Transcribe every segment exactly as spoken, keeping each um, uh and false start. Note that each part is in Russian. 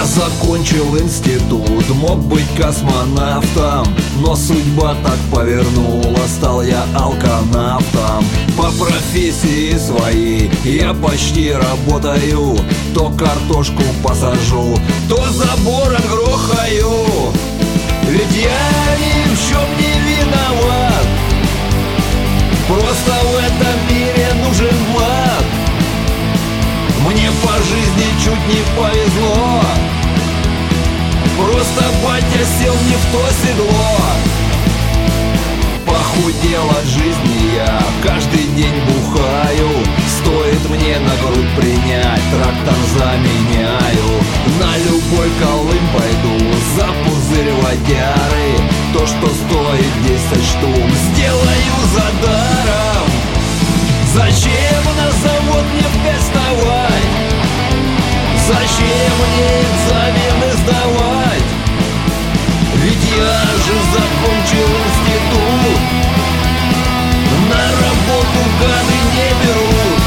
закончил институт, мог быть космонавтом, но судьба так повернула, стал я алканавтом. По профессии своей я почти работаю, то картошку посажу, то забором грохаю. Ведь я ни в чем не виноват, просто в этом мире нужен влад. Мне по жизни чуть не повезло, просто батя сел не в то седло. Похудел от жизни я, каждый день бухаю. Стоит мне на грудь принять, трактор заменяю. На любой Колым пойду, за пузырь водяры. То, что стоит десять штук, сделаю за даром. Зачем на завод мне в пять вставать? Зачем мне экзамены сдавать? Ведь я же закончил институт, на работу гады не берут.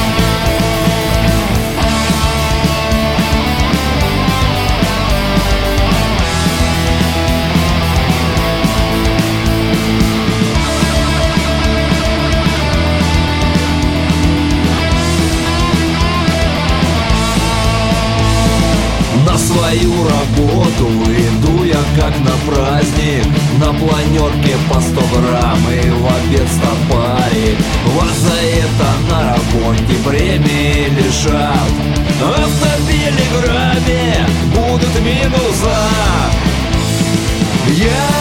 На свою работу иду я как на праздник, на планерке по сто грамм и в обед стопарик. Вас за это на работе премии лишат, а в телеграме будут минуса. Я